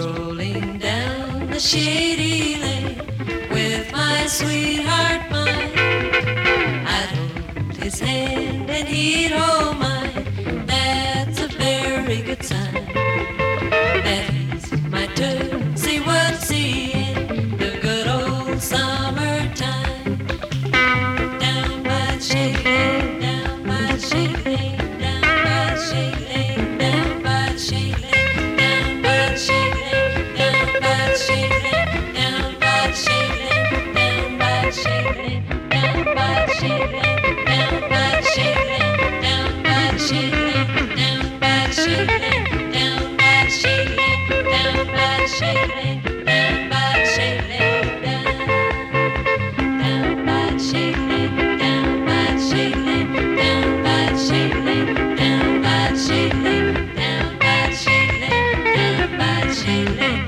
strolling down the shady lane with my sweetheart mine. I'd hold his hand and he'd hold mine. That's a very good sign that he's my turn. See what's he in the good old summertime. Down by the shady lane, down by the shady lane, down by the shady lane, down by the shady lane. Down by the shade lane.